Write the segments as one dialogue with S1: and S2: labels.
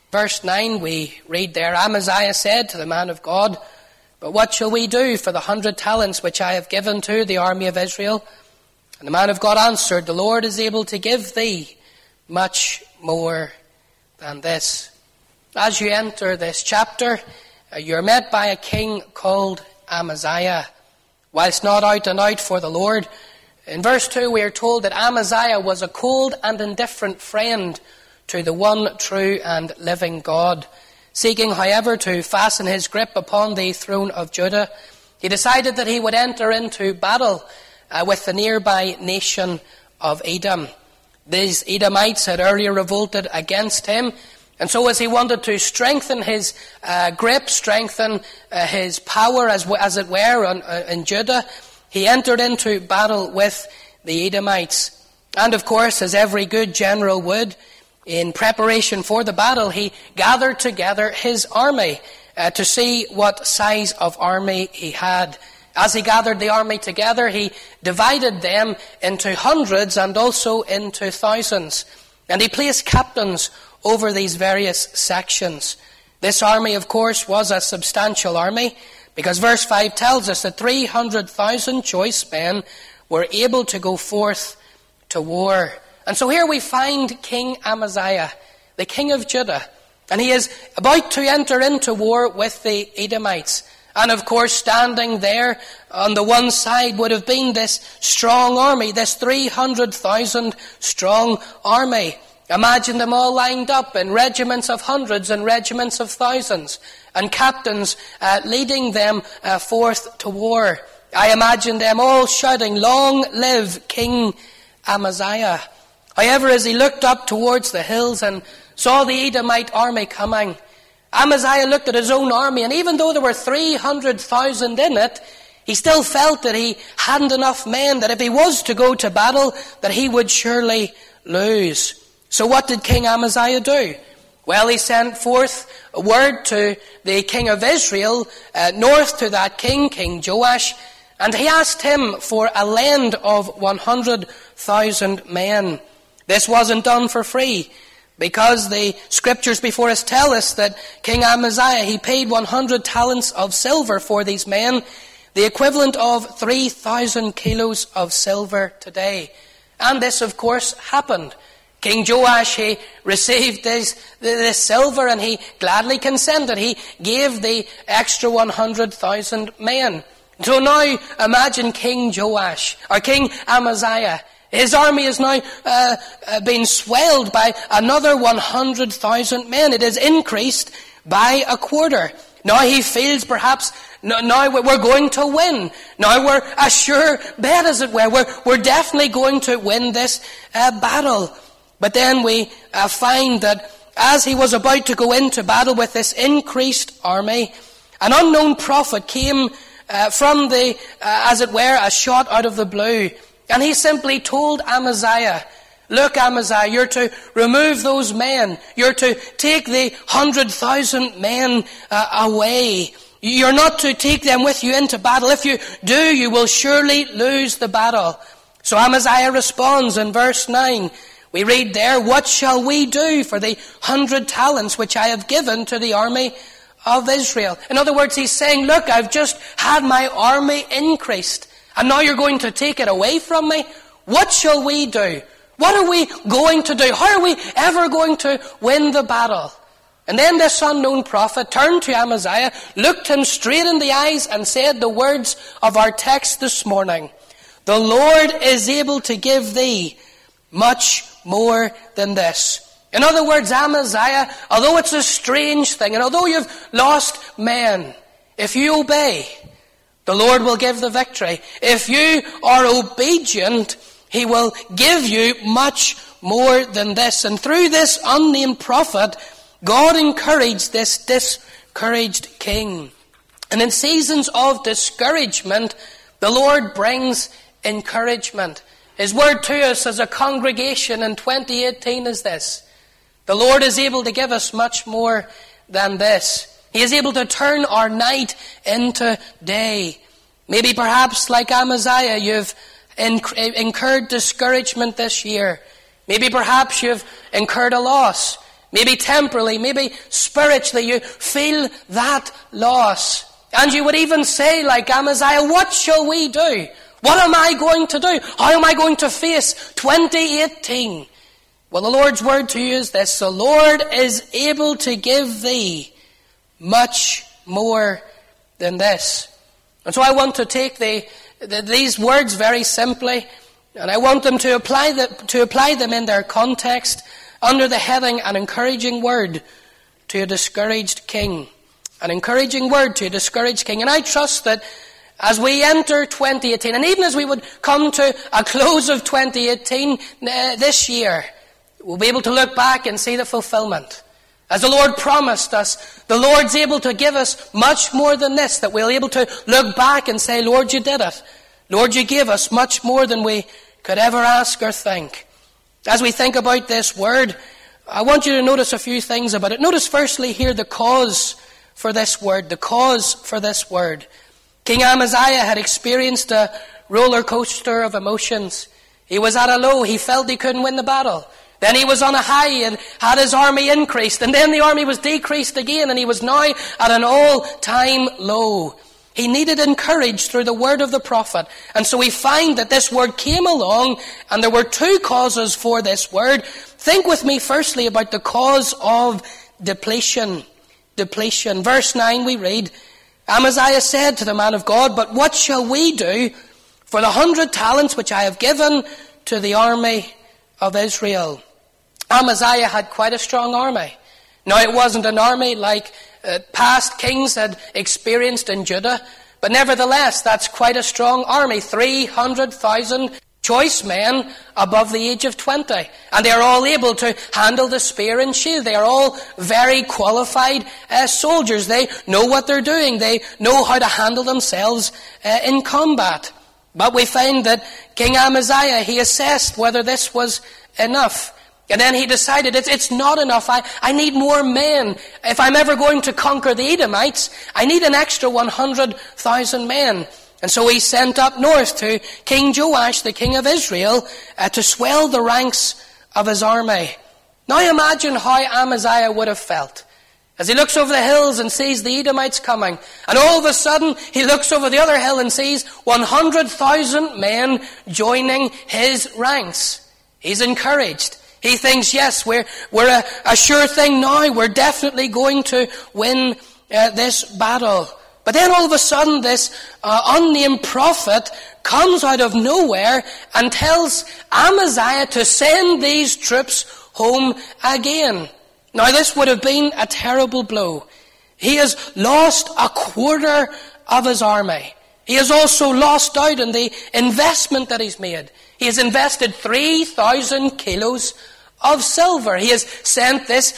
S1: Verse 9 we read there, Amaziah said to the man of God, "But what shall we do for the 100 talents which I have given to the army of Israel?" And the man of God answered, "The Lord is able to give thee much more than this." As you enter this chapter, you're met by a king called Amaziah. Whilst not out and out for the Lord, in verse 2 we are told that Amaziah was a cold and indifferent friend to the one true and living God. Seeking, however, to fasten his grip upon the throne of Judah, he decided that he would enter into battle with the nearby nation of Edom. These Edomites had earlier revolted against him, and so as he wanted to strengthen his grip, strengthen his power, as it were, in Judah, he entered into battle with the Edomites. And of course, as every good general would, in preparation for the battle, he gathered together his army to see what size of army he had. As he gathered the army together, he divided them into hundreds and also into thousands. And he placed captains over these various sections. This army, of course, was a substantial army, because verse 5 tells us that 300,000 choice men were able to go forth to war. And so here we find King Amaziah, the king of Judah, and he is about to enter into war with the Edomites. And of course, standing there on the one side would have been this strong army, this 300,000 strong army. Imagine them all lined up in regiments of hundreds and regiments of thousands, and captains leading them forth to war. I imagine them all shouting, "Long live King Amaziah." However, as he looked up towards the hills and saw the Edomite army coming, Amaziah looked at his own army, and even though there were 300,000 in it, he still felt that he hadn't enough men, that if he was to go to battle, that he would surely lose. So what did King Amaziah do? Well, he sent forth a word to the king of Israel, north to that king, King Joash, and he asked him for a lend of 100,000 men. This wasn't done for free, because the scriptures before us tell us that King Amaziah, he paid 100 talents of silver for these men, the equivalent of 3,000 kilos of silver today. And this, of course, happened. King Joash, he received this silver, and he gladly consented. He gave the extra 100,000 men. So now imagine King Joash, or King Amaziah. His army is now being swelled by another 100,000 men. It is increased by a quarter. Now he feels perhaps, now we're going to win. Now we're a sure bet, as it were. We're definitely going to win this battle. But then we find that as he was about to go into battle with this increased army, an unknown prophet came from as it were, a shot out of the blue. And he simply told Amaziah, "Look, Amaziah, you're to remove those men. You're to take the 100,000 men away. You're not to take them with you into battle. If you do, you will surely lose the battle." So Amaziah responds in verse 9. We read there, "What shall we do for the 100 talents which I have given to the army of Israel?" In other words, he's saying, look, I've just had my army increased, and now you're going to take it away from me? What shall we do? What are we going to do? How are we ever going to win the battle? And then this unknown prophet turned to Amaziah, looked him straight in the eyes, and said the words of our text this morning, "The Lord is able to give thee much more than this." In other words, Amaziah, although it's a strange thing, and although you've lost men, if you obey, the Lord will give the victory. If you are obedient, he will give you much more than this. And through this unnamed prophet, God encouraged this discouraged king. And in seasons of discouragement, the Lord brings encouragement. His word to us as a congregation in 2018 is this: the Lord is able to give us much more than this. He is able to turn our night into day. Maybe perhaps like Amaziah, you've incurred discouragement this year. Maybe perhaps you've incurred a loss. Maybe temporally, maybe spiritually, you feel that loss. And you would even say, like Amaziah, what shall we do? What am I going to do? How am I going to face 2018? Well, the Lord's word to you is this: the Lord is able to give thee much more than this. And so I want to take these words very simply, and I want them to apply them in their context under the heading, an encouraging word to a discouraged king. An encouraging word to a discouraged king. And I trust that as we enter 2018, and even as we would come to a close of 2018 this year, we'll be able to look back and see the fulfillment. As the Lord promised us, the Lord's able to give us much more than this, that we'll be able to look back and say, Lord, you did it. Lord, you gave us much more than we could ever ask or think. As we think about this word, I want you to notice a few things about it. Notice firstly here the cause for this word. The cause for this word. King Amaziah had experienced a roller coaster of emotions. He was at a low. He felt he couldn't win the battle. Then he was on a high and had his army increased. And then the army was decreased again, and he was now at an all-time low. He needed encouraged through the word of the prophet. And so we find that this word came along, and there were two causes for this word. Think with me firstly about the cause of depletion. Depletion. Verse 9 we read, Amaziah said to the man of God, but what shall we do for the 100 talents which I have given to the army of Israel? Amaziah had quite a strong army. Now it wasn't an army like past kings had experienced in Judah, but nevertheless that's quite a strong army. 300,000 choice men above the age of 20. And they are all able to handle the spear and shield. They are all very qualified soldiers. They know what they're doing. They know how to handle themselves in combat. But we find that King Amaziah, he assessed whether this was enough. And then he decided, it's not enough. I need more men. If I'm ever going to conquer the Edomites, I need an extra 100,000 men. And so he sent up north to King Joash, the king of Israel, to swell the ranks of his army. Now imagine how Amaziah would have felt as he looks over the hills and sees the Edomites coming. And all of a sudden, he looks over the other hill and sees 100,000 men joining his ranks. He's encouraged. He thinks, yes, we're a sure thing now. We're definitely going to win this battle. But then all of a sudden, this unnamed prophet comes out of nowhere and tells Amaziah to send these troops home again. Now this would have been a terrible blow. He has lost a quarter of his army. He has also lost out on the investment that he's made. He has invested 3,000 kilos of silver. He has sent this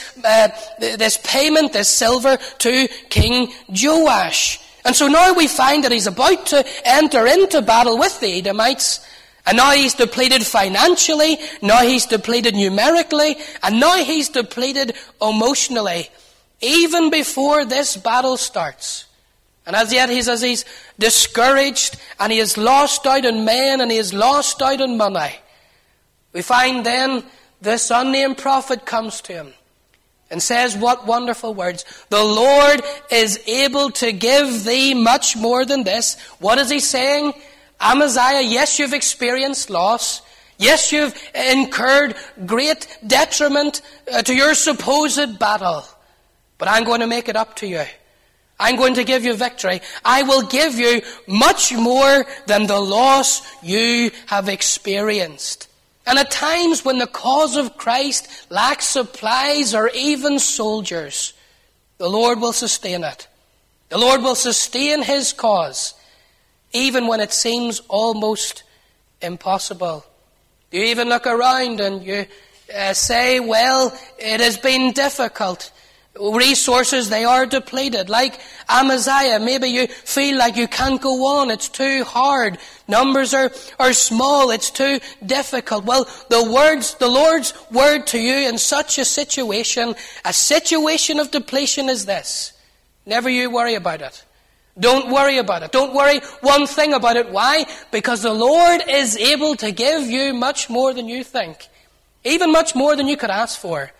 S1: payment, this silver, to King Joash. And so now we find that he's about to enter into battle with the Edomites. And now he's depleted financially, now he's depleted numerically, and now he's depleted emotionally, even before this battle starts. And as yet he's discouraged, and he has lost out on men, and he has lost out on money. We find then this unnamed prophet comes to him and says, what wonderful words. The Lord is able to give thee much more than this. What is he saying? Amaziah, yes, you've experienced loss. Yes, you've incurred great detriment to your supposed battle. But I'm going to make it up to you. I'm going to give you victory. I will give you much more than the loss you have experienced. And at times when the cause of Christ lacks supplies or even soldiers, the Lord will sustain it. The Lord will sustain his cause, even when it seems almost impossible. You even look around and you say, well, it has been difficult. Resources, they are depleted. Like Amaziah, maybe you feel like you can't go on. It's too hard. Numbers are small. It's too difficult. Well, the Lord's word to you in such a situation of depletion is this. Never you worry about it. Don't worry about it. Don't worry one thing about it. Why? Because the Lord is able to give you much more than you think. Even much more than you could ask for.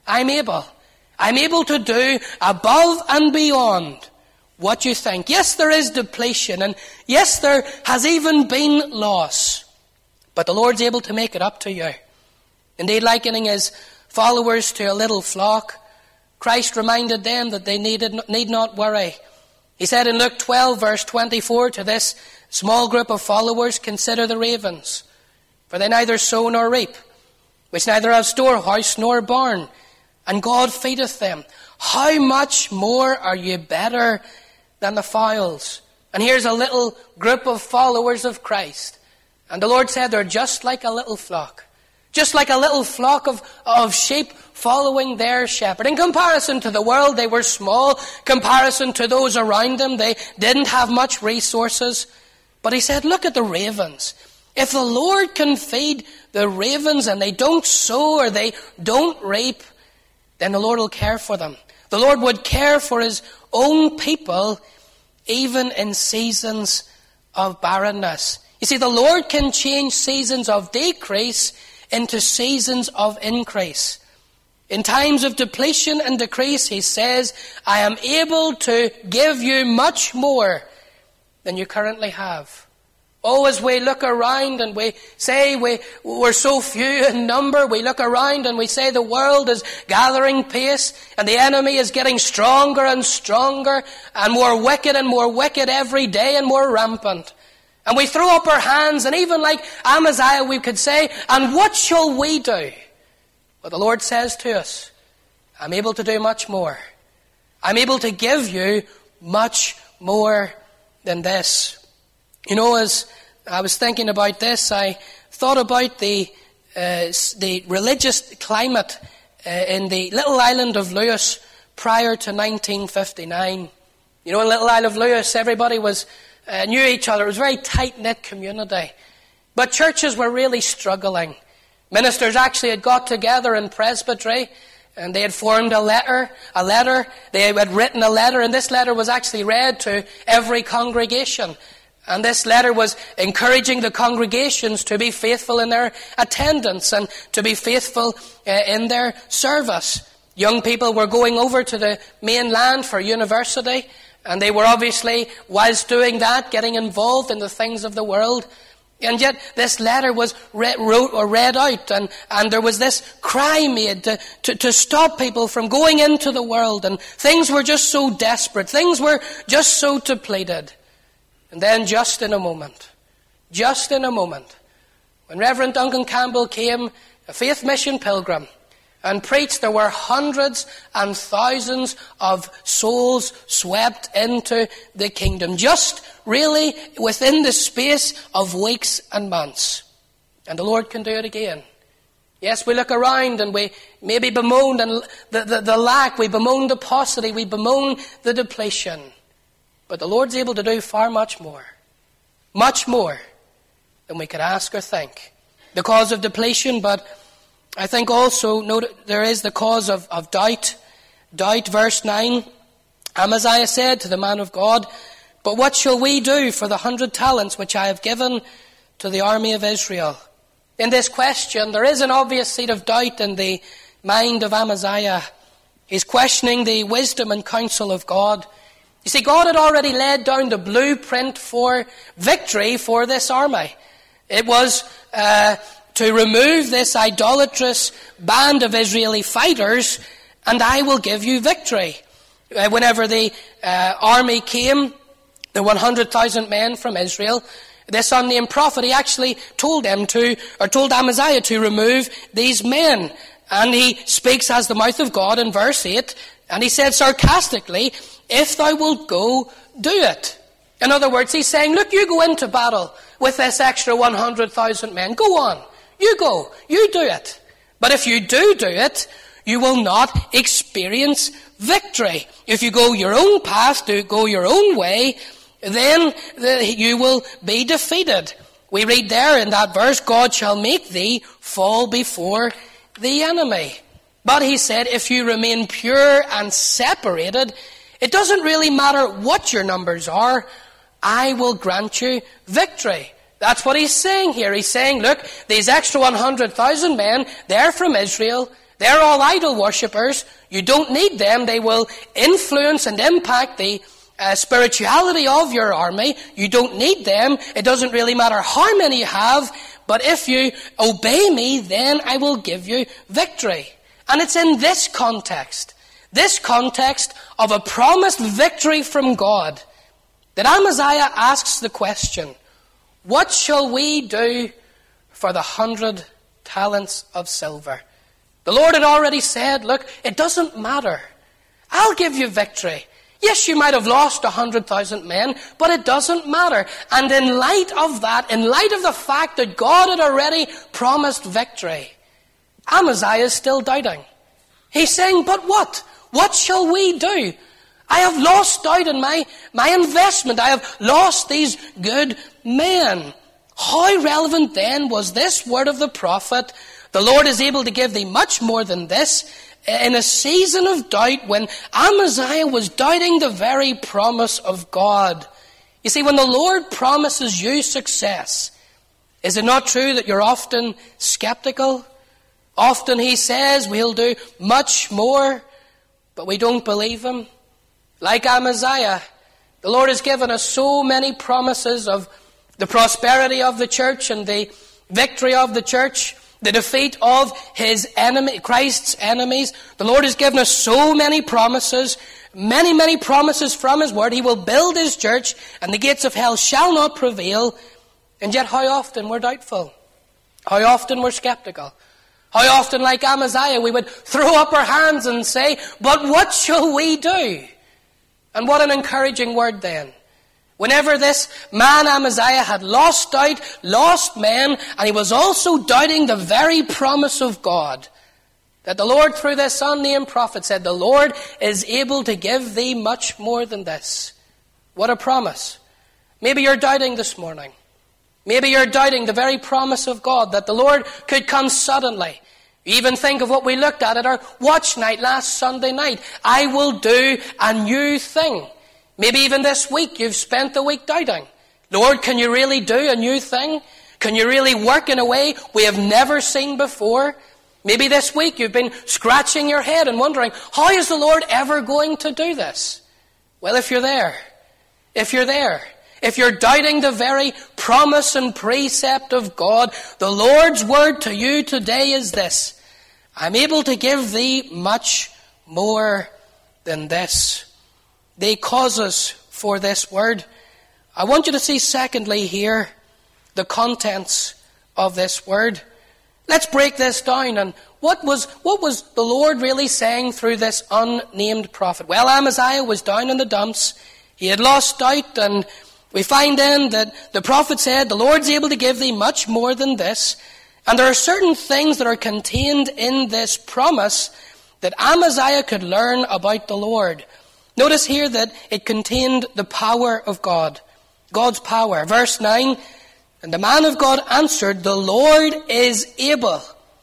S1: I'm able. I'm able to do above and beyond what you think. Yes, there is depletion, and yes, there has even been loss. But the Lord's able to make it up to you. Indeed, likening his followers to a little flock, Christ reminded them that they need not worry. He said in Luke 12, verse 24, to this small group of followers, consider the ravens, for they neither sow nor reap, which neither have storehouse nor barn, and God feedeth them. How much more are you better than the fowls? And here's a little group of followers of Christ. And the Lord said they're just like a little flock. Just like a little flock of sheep following their shepherd. In comparison to the world, they were small. Comparison to those around them, they didn't have much resources. But he said, look at the ravens. If the Lord can feed the ravens and they don't sow or they don't reap, then the Lord will care for them. The Lord would care for his own people even in seasons of barrenness. You see, the Lord can change seasons of decrease into seasons of increase. In times of depletion and decrease, he says, I am able to give you much more than you currently have. Oh, as we look around and we say we're so few in number, we look around and we say the world is gathering pace and the enemy is getting stronger and stronger and more wicked every day and more rampant. And we throw up our hands, and even like Amaziah we could say, and what shall we do? But the Lord says to us, I'm able to do much more. I'm able to give you much more than this. You know, as I was thinking about this, I thought about the religious climate in the little island of Lewis prior to 1959. You know, in Little Isle of Lewis, everybody knew each other. It was a very tight-knit community. But churches were really struggling. Ministers actually had got together in presbytery and they had formed a letter. They had written a letter, and this letter was actually read to every congregation. And this letter was encouraging the congregations to be faithful in their attendance and to be faithful in their service. Young people were going over to the mainland for university, and they were obviously, whilst doing that, getting involved in the things of the world. And yet this letter was read out, and there was this cry made to stop people from going into the world. And things were just so desperate. Things were just so depleted. And then just in a moment, when Reverend Duncan Campbell came, a faith mission pilgrim, and preached, there were hundreds and thousands of souls swept into the kingdom, just really within the space of weeks and months. And the Lord can do it again. Yes, we look around and we maybe bemoan the lack, we bemoan the paucity, we bemoan the depletion. But the Lord's able to do far much more than we could ask or think. The cause of depletion, but I think also there is the cause of doubt. Doubt, verse 9. Amaziah said to the man of God, but what shall we do for the 100 talents which I have given to the army of Israel? In this question, there is an obvious seed of doubt in the mind of Amaziah. He's questioning the wisdom and counsel of God. You see, God had already laid down the blueprint for victory for this army. It was to remove this idolatrous band of Israeli fighters, and I will give you victory. Whenever the army came, the 100,000 men from Israel, this unnamed prophet, he actually told Amaziah to remove these men. And he speaks as the mouth of God in verse 8, and he said sarcastically, if thou wilt go, do it. In other words, he's saying, look, you go into battle with this extra 100,000 men. Go on. You go. You do it. But if you do it, you will not experience victory. If you go your own path, go your own way, then you will be defeated. We read there in that verse, God shall make thee fall before the enemy. But he said, if you remain pure and separated, it doesn't really matter what your numbers are, I will grant you victory. That's what he's saying here. He's saying, look, these extra 100,000 men, they're from Israel, They're all idol worshippers. You don't need them. They will influence and impact the spirituality of your army. You don't need them. It doesn't really matter how many you have, but if you obey me, then I will give you victory. And it's in this context of a promised victory from God, that Amaziah asks the question, what shall we do for the 100 talents of silver? The Lord had already said, look, it doesn't matter. I'll give you victory. Yes, you might have lost 100,000 men, but it doesn't matter. And in light of that, in light of the fact that God had already promised victory, Amaziah is still doubting. He's saying, but what? What shall we do? I have lost out in my investment. I have lost these good men. How relevant then was this word of the prophet? The Lord is able to give thee much more than this, in a season of doubt when Amaziah was doubting the very promise of God. You see, when the Lord promises you success, is it not true that you're often skeptical? Often he says we'll do much more, but we don't believe him. Like Amaziah, the Lord has given us so many promises of the prosperity of the church and the victory of the church, the defeat of his enemy, Christ's enemies. The Lord has given us so many promises, many promises from his word. He will build his church and the gates of hell shall not prevail. And yet how often we're doubtful. How often we're skeptical. How often, like Amaziah, we would throw up our hands and say, but what shall we do? And what an encouraging word then. Whenever this man Amaziah had lost doubt, lost men, and he was also doubting the very promise of God, that the Lord through this unnamed prophet said, the Lord is able to give thee much more than this. What a promise. Maybe you're doubting this morning. Maybe you're doubting the very promise of God, that the Lord could come suddenly. You even think of what we looked at our watch night last Sunday night. I will do a new thing. Maybe even this week you've spent the week doubting. Lord, can you really do a new thing? Can you really work in a way we have never seen before? Maybe this week you've been scratching your head and wondering, how is the Lord ever going to do this? Well, if you're there, if you're doubting the very promise and precept of God, the Lord's word to you today is this: I'm able to give thee much more than this. The causes for this word. I want you to see secondly here the contents of this word. Let's break this down. And what was the Lord really saying through this unnamed prophet? Well, Amaziah was down in the dumps. He had lost out, and we find then that the prophet said, the Lord's able to give thee much more than this. And there are certain things that are contained in this promise that Amaziah could learn about the Lord. Notice here that it contained the power of God. God's power. Verse 9, and the man of God answered, the Lord is able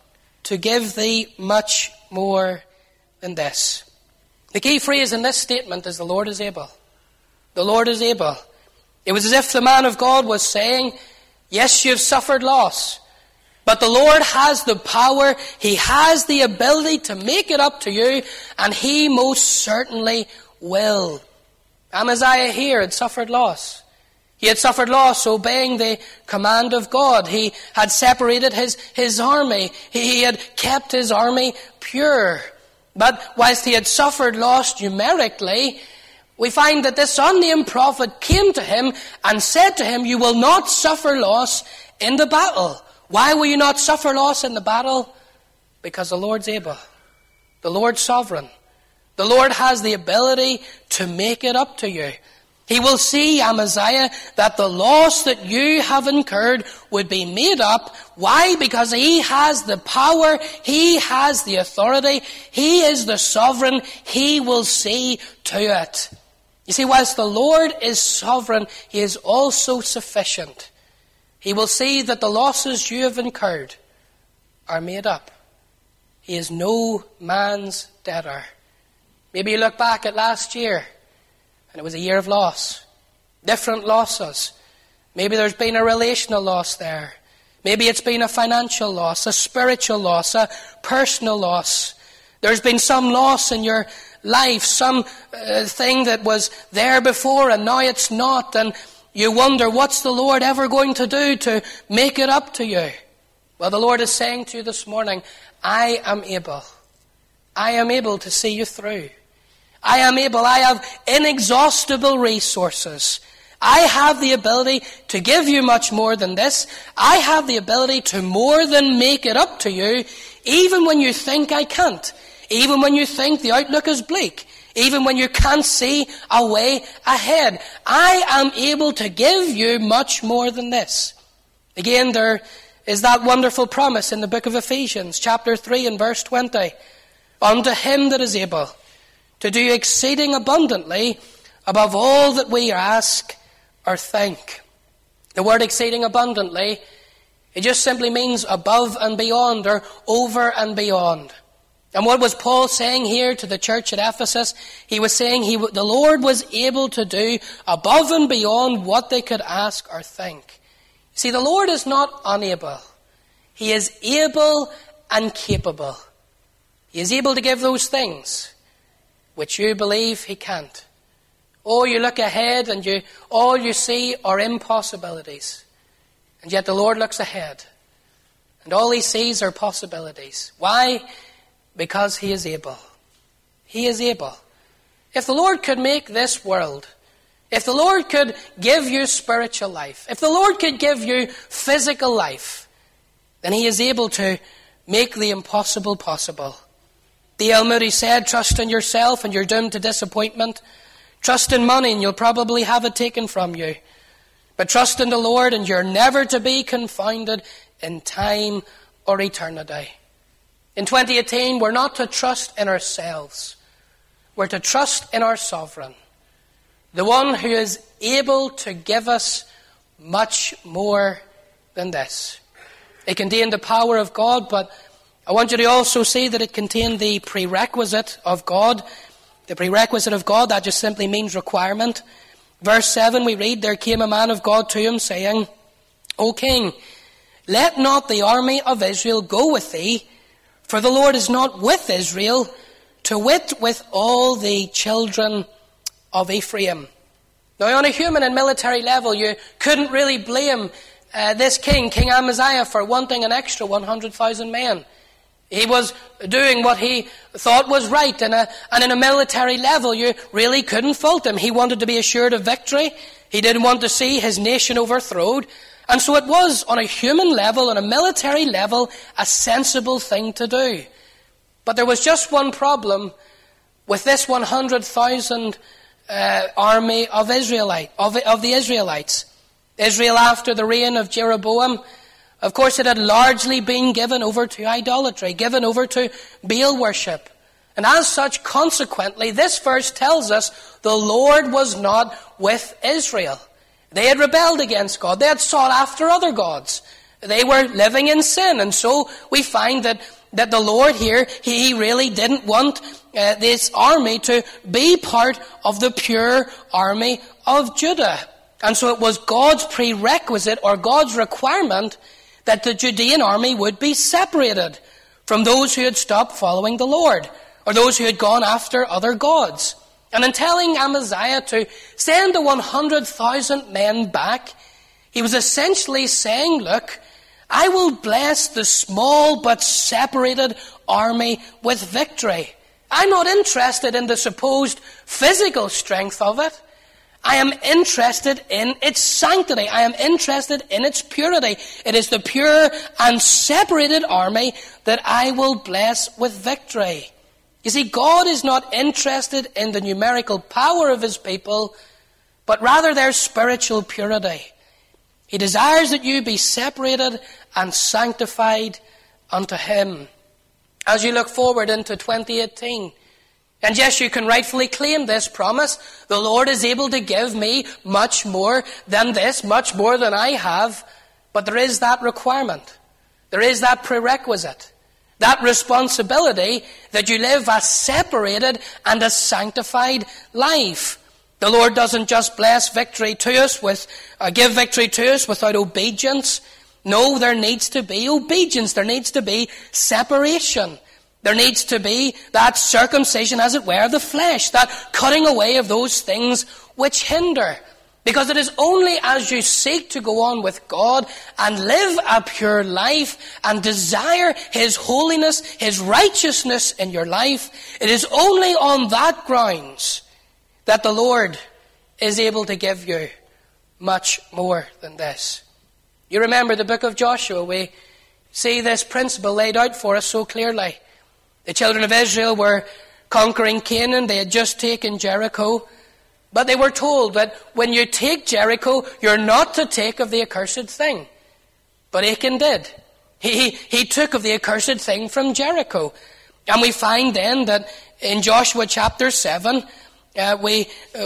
S1: to give thee much more than this. The key phrase in this statement is the Lord is able. The Lord is able. It was as if the man of God was saying, yes, you've suffered loss, but the Lord has the power. He has the ability to make it up to you, and he most certainly will. Amaziah here had suffered loss. He had suffered loss obeying the command of God. He had separated his army. He had kept his army pure. But whilst he had suffered loss numerically, we find that this unnamed prophet came to him and said to him, you will not suffer loss in the battle. Why will you not suffer loss in the battle? Because the Lord's able. The Lord's sovereign. The Lord has the ability to make it up to you. He will see, Amaziah, that the loss that you have incurred would be made up. Why? Because he has the power. He has the authority. He is the sovereign. He will see to it. You see, whilst the Lord is sovereign, he is also sufficient. He will see that the losses you have incurred are made up. He is no man's debtor. Maybe you look back at last year, and it was a year of loss. Different losses. Maybe there's been a relational loss there. Maybe it's been a financial loss, a spiritual loss, a personal loss. There's been some loss in your life, some thing that was there before and now it's not, and you wonder, what's the Lord ever going to do to make it up to you? Well, the Lord is saying to you this morning, I am able. I am able to see you through. I am able. I have inexhaustible resources. I have the ability to give you much more than this. I have the ability to more than make it up to you, even when you think I can't. Even when you think the outlook is bleak. Even when you can't see a way ahead. I am able to give you much more than this. Again, there is that wonderful promise in the book of Ephesians, chapter 3 and verse 20. Unto him that is able to do exceeding abundantly above all that we ask or think. The word exceeding abundantly, it just simply means above and beyond, or over and beyond. And what was Paul saying here to the church at Ephesus? He was saying the Lord was able to do above and beyond what they could ask or think. See, the Lord is not unable. He is able and capable. He is able to give those things which you believe he can't. Oh, you look ahead and all you see are impossibilities. And yet the Lord looks ahead. And all he sees are possibilities. Why? Because he is able. He is able. If the Lord could make this world, if the Lord could give you spiritual life, if the Lord could give you physical life, then he is able to make the impossible possible. D.L. Moody said, trust in yourself and you're doomed to disappointment. Trust in money and you'll probably have it taken from you. But trust in the Lord and you're never to be confounded in time or eternity. In 2018, we're not to trust in ourselves. We're to trust in our sovereign, the one who is able to give us much more than this. It contained the power of God, but I want you to also see that it contained the prerequisite of God. The prerequisite of God, that just simply means requirement. Verse 7, we read, there came a man of God to him, saying, O king, let not the army of Israel go with thee, for the Lord is not with Israel, to wit with all the children of Ephraim. Now on a human and military level, you couldn't really blame this king, King Amaziah, for wanting an extra 100,000 men. He was doing what he thought was right, and in a military level, you really couldn't fault him. He wanted to be assured of victory. He didn't want to see his nation overthrown. And so it was, on a human level, on a military level, a sensible thing to do. But there was just one problem with this 100,000 army of the Israelites. Israel, after the reign of Jeroboam, of course it had largely been given over to idolatry, given over to Baal worship. And as such, consequently, this verse tells us the Lord was not with Israel. They had rebelled against God. They had sought after other gods. They were living in sin. And so we find that the Lord here, he really didn't want this army to be part of the pure army of Judah. And so it was God's prerequisite, or God's requirement, that the Judean army would be separated from those who had stopped following the Lord, or those who had gone after other gods. And in telling Amaziah to send the 100,000 men back, he was essentially saying, look, I will bless the small but separated army with victory. I'm not interested in the supposed physical strength of it. I am interested in its sanctity. I am interested in its purity. It is the pure and separated army that I will bless with victory. You see, God is not interested in the numerical power of his people, but rather their spiritual purity. He desires that you be separated and sanctified unto him. As you look forward into 2018, and yes, you can rightfully claim this promise, the Lord is able to give me much more than this, much more than I have, but there is that requirement. There is that prerequisite. That responsibility that you live a separated and a sanctified life. The Lord doesn't just bless victory to us give victory to us without obedience. No, there needs to be obedience. There needs to be separation. There needs to be that circumcision, as it were, of the flesh, that cutting away of those things which hinder. Because it is only as you seek to go on with God and live a pure life and desire His holiness, His righteousness in your life, it is only on that grounds that the Lord is able to give you much more than this. You remember the book of Joshua, we see this principle laid out for us so clearly. The children of Israel were conquering Canaan. They had just taken Jericho. But they were told that when you take Jericho, you're not to take of the accursed thing. But Achan did. He took of the accursed thing from Jericho. And we find then that in Joshua chapter 7, we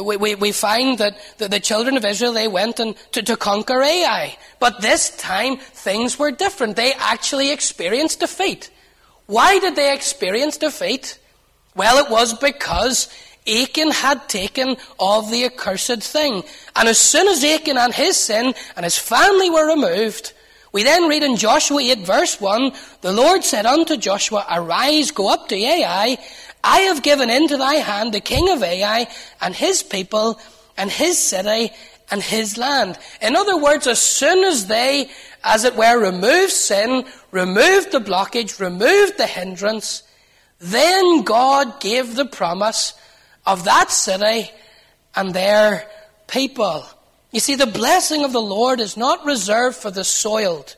S1: find that the children of Israel, they went to conquer Ai. But this time, things were different. They actually experienced defeat. Why did they experience defeat? Well, it was because Achan had taken of the accursed thing. And as soon as Achan and his sin and his family were removed, we then read in Joshua 8 verse 1, the Lord said unto Joshua, Arise, go up to Ai. I have given into thy hand the king of Ai and his people and his city and his land. In other words, as soon as they, as it were, removed sin, removed the blockage, removed the hindrance, then God gave the promise of that city and their people. You see, the blessing of the Lord is not reserved for the soiled,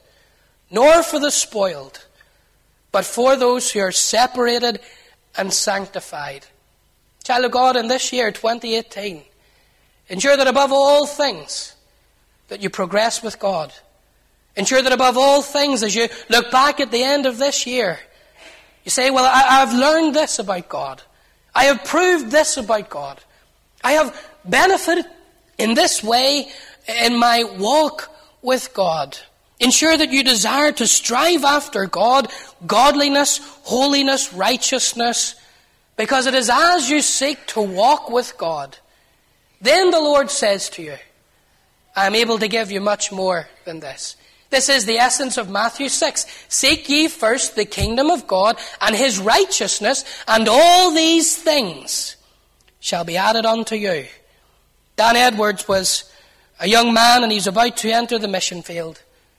S1: nor for the spoiled, but for those who are separated and sanctified. Child of God, in this year, 2018, ensure that above all things, that you progress with God. Ensure that above all things, as you look back at the end of this year, you say, well, I've learned this about God. I have proved this about God. I have benefited in this way in my walk with God. Ensure that you desire to strive after God, godliness, holiness, righteousness, because it is as you seek to walk with God, then the Lord says to you, I am able to give you much more than this. This is the essence of Matthew 6. Seek ye first the kingdom of God and His righteousness, and all these things shall be added unto you. Dan Edwards was a young man, and he's about to enter the mission field.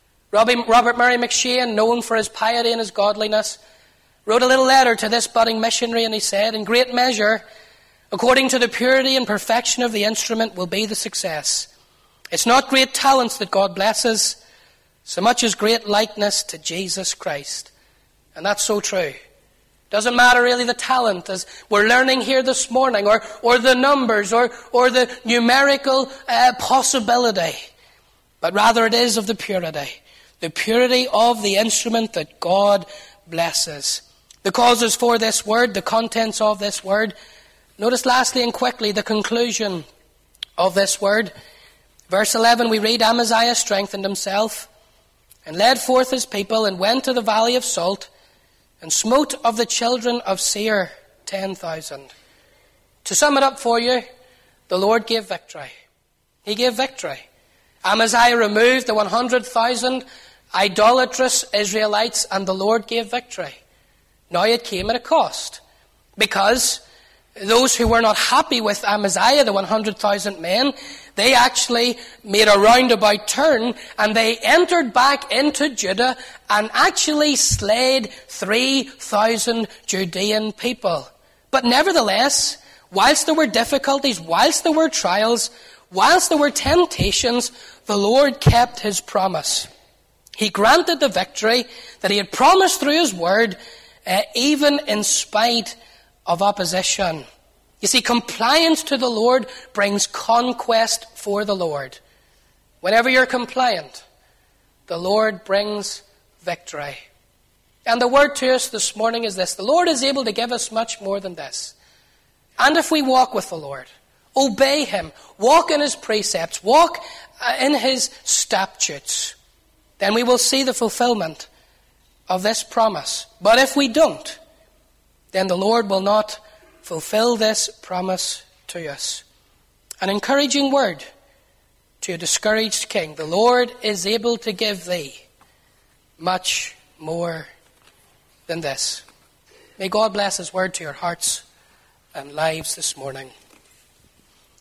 S1: Robert Murray McShane, known for his piety and his godliness, wrote a little letter to this budding missionary, and he said, in great measure, according to the purity and perfection of the instrument will be the success. It's not great talents that God blesses, so much as great likeness to Jesus Christ. And that's so true. Doesn't matter really the talent, as we're learning here this morning, or the numbers, or the numerical possibility. But rather it is of the purity of the instrument that God blesses. The causes for this word, the contents of this word. Notice lastly and quickly the conclusion of this word. Verse 11 we read, Amaziah strengthened himself and led forth his people and went to the valley of Salt and smote of the children of Seir 10,000. To sum it up for you, the Lord gave victory. He gave victory. Amaziah removed the 100,000 idolatrous Israelites, and the Lord gave victory. Now it came at a cost, because those who were not happy with Amaziah, the 100,000 men, they actually made a roundabout turn, and they entered back into Judah and actually slayed 3,000 Judean people. But nevertheless, whilst there were difficulties, whilst there were trials, whilst there were temptations, the Lord kept His promise. He granted the victory that He had promised through His word, even in spite of opposition. You see, compliance to the Lord brings conquest for the Lord. Whenever you're compliant, the Lord brings victory. And the word to us this morning is this: the Lord is able to give us much more than this. And if we walk with the Lord, obey Him, walk in His precepts, walk in His statutes, then we will see the fulfillment of this promise. But if we don't, then the Lord will not fulfill this promise to us. An encouraging word to a discouraged king: the Lord is able to give thee much more than this. May God bless his word to your hearts and lives this morning.